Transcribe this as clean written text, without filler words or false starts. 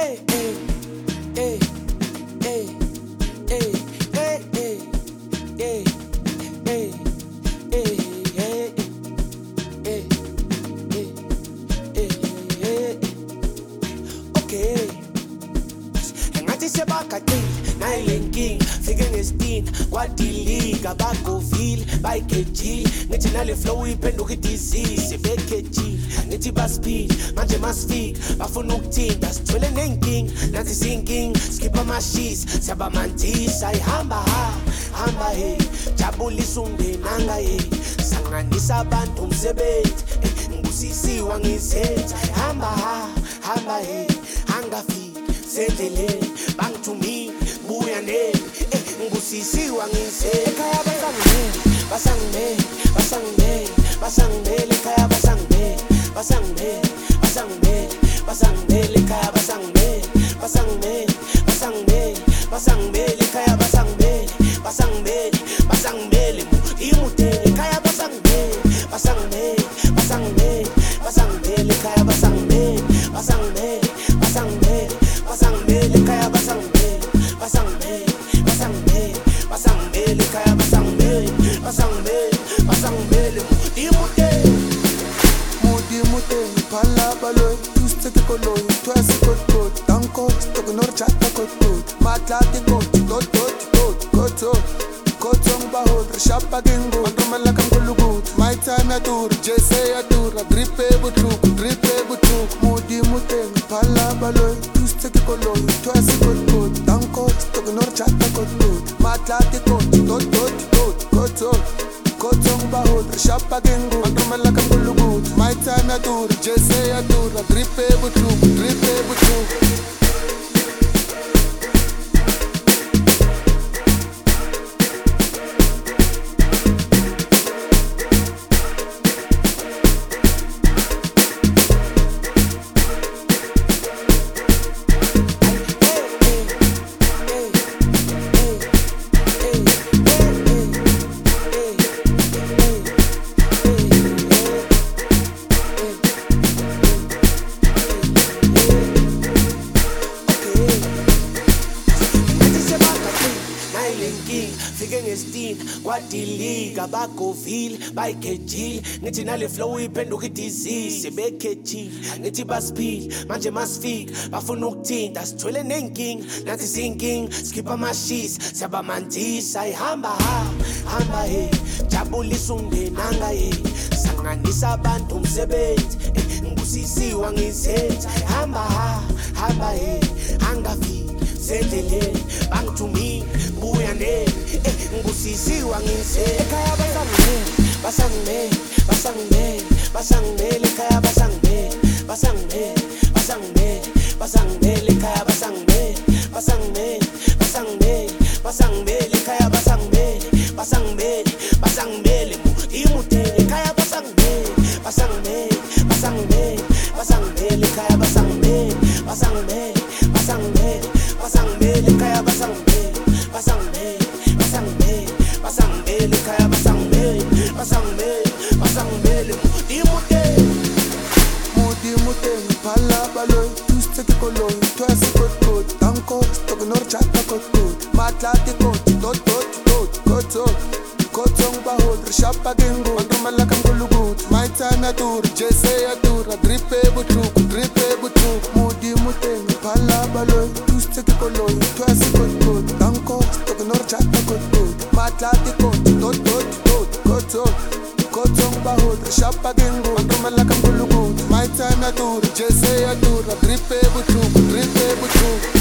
Nailinking, figure nestin, kwadiliga bagoville, bayikejile, ngithi nale flow iphenduka disease, sebekejile, ngithi baspeed, manje masifika, bafuna ukuthinta, sithwele nenking, nathi sinking, skippa mashis, siyabamandisa, ihamba hamba he, jabulisa ungenanga he, sanganisa abantu umsebenzi, ngibusisiwa ngizenza, hamba he, angafiki, sendleleni, bangithumile, buya nemi, ngibusisiwa ngizenza, ekhaya basangimele, ekhaya basangimele, ekhaya basangimele, ekhaya basangimele, imutele, ekhaya basangimele, ekhaya basangimele, ekhaya basangimele, ekhaya basangimele, imutele. Mudi pala baloy, tusteke koloy, twasi kot, danko, stognor chata kot, matlati kotong bahot, rashapa gengo, andromala kam kulugut, my time yatur, jese yatur, dripe butruk, mudi pala baloy, tusteke koloy, twasi kot, danko, stognor chata kot, matlati kotong bahot, rashapa gengo, andromala kam kulugut, my time yatur, jese yatur, dripe butruk. Figure nestin, kwadiliga bagoville, bayikejile, ngithi nale flow iphenduka disease, sebekejile, ngithi baspeed, manje masifika, bafuna ukuthinta, sithwele nenking, nathi sinking, skippa mashis, siyabamandisa, ihamba he, jabulisa ungenanga he, sanganisa abantu umsebenzi, ngibusisiwa ngizenza, hamba he, angafiki, sendleleni, bangithumile, buya nemi, ngibusisiwa ngizenza, ekhaya basangimele, ekhaya basangimele, ekhaya basangimele, ekhaya basangimele, imutele, ekhaya basangimele, ekhaya basangimele, ekhaya basangimele, ekhaya basangimele, imutele. Mudi pala baloy, tusteke koloy, twasi kot, danko, stognor chata kot, matlati kotong bahot, rashapa gengo, andromala kam kulugut, my time yatur, jese yatur, dripe butruk, mudi pala baloy, tusteke koloy, twasi kot, danko, stognor chata kot, matlati kotong bahot, rashapa gengo, andromala kam kulugut, my time yatur, jese yatur, dripe butruk.